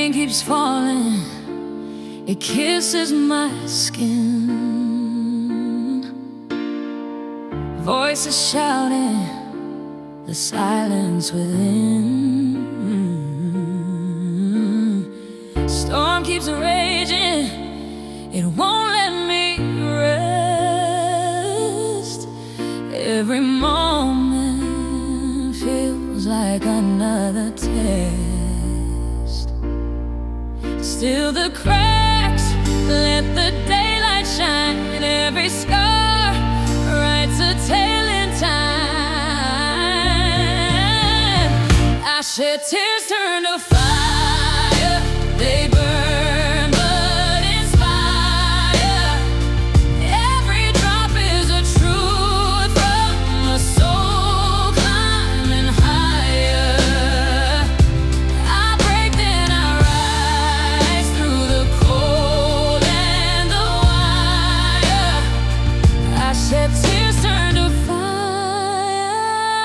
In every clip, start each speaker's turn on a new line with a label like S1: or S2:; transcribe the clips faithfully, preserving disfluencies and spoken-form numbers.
S1: rain keeps falling, it kisses my skin. Voices shouting, the silence within. Storm keeps raging, it won't let me rest. Every moment feels like another test. Still the cracks let the daylight shine. Every scar writes a tale in time. I shed tears, turn to fire. They burn but inspire. Every drop is a truth from a soul climbing higher. I break, then I rise through the cold and the wire. I shed tears, turn to fire.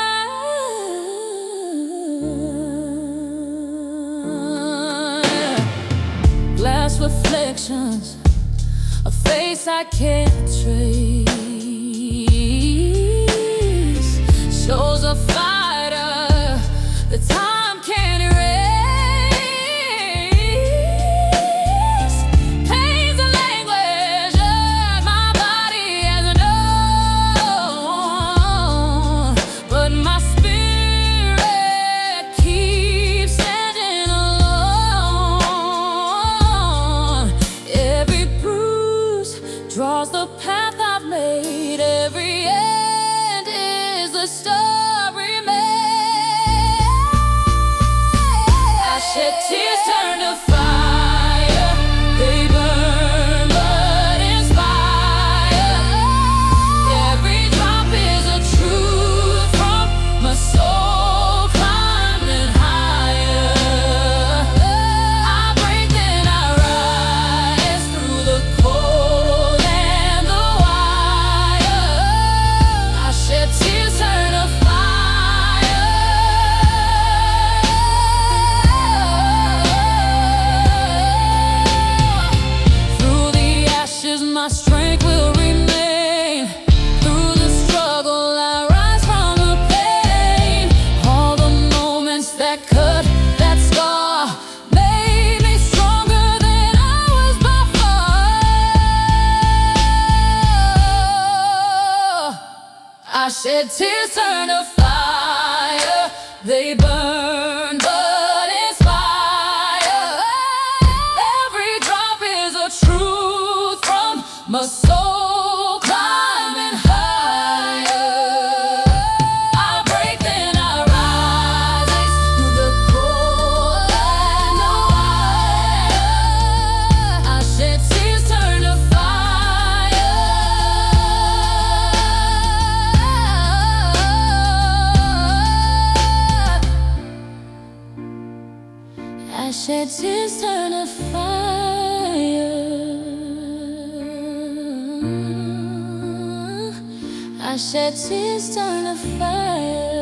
S1: Glass reflections, a face I can't trace. Shows a fighter, the time can't erase. Pain's a language that my body hasn't known, but my spirit keeps standing alone. Every bruise draws the path I've made. Every end is the story made. I shed tears, turn to fire. They burn but inspire. Every drop is a truth from my soul climbing higher. I break, then I rise through the cold and the wire. I shed tears, turn to fire. Through the ashes, my strength will remain. Through the struggle, I rise from the pain. All the moments that cut, that scar, made me stronger than I was before. I shed tears, turn to fire. They burn but inspire. Every drop is a truth from my soul climbing higher. I break, then I rise through the cold and the wire. I shed tears, turn to fire. I shed tears, turn to fire. I shed tears, turn to fire.